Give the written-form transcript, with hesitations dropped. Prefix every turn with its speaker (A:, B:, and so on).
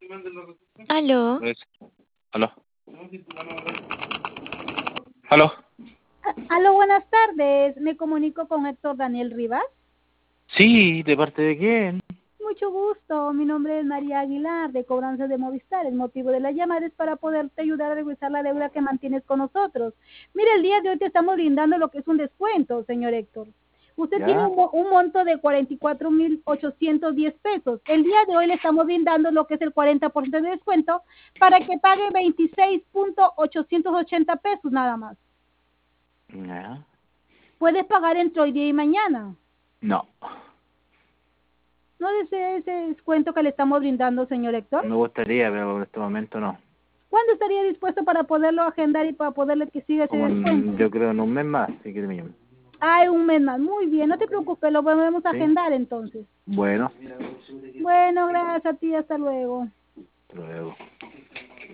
A: Aló.
B: Aló. Aló.
C: Aló, buenas tardes. Me comunico con Héctor Daniel Rivas.
B: Sí, ¿de parte de quién?
C: Mucho gusto. Mi nombre es María Aguilar, de Cobranzas de Movistar. El motivo de la llamada es para poderte ayudar a regresar la deuda que mantienes con nosotros. Mira, el día de hoy te estamos brindando lo que es un descuento, señor Héctor. Usted tiene un monto de 44,810 pesos. El día de hoy le estamos brindando lo que es el 40% de descuento para que pague 26,880 pesos nada más.
B: Ya.
C: Puedes pagar entre hoy día y mañana.
B: No.
C: ¿No desea ese descuento que le estamos brindando, señor Héctor?
B: Me gustaría, pero en este momento no.
C: ¿Cuándo estaría dispuesto para poderlo agendar y para poderle que siga ese descuento?
B: Yo creo en un mes más, si quiere me llame.
C: Hay un mes más. Muy bien, no te preocupes, lo podemos agendar entonces.
B: Bueno.
C: Bueno, gracias a ti, hasta luego.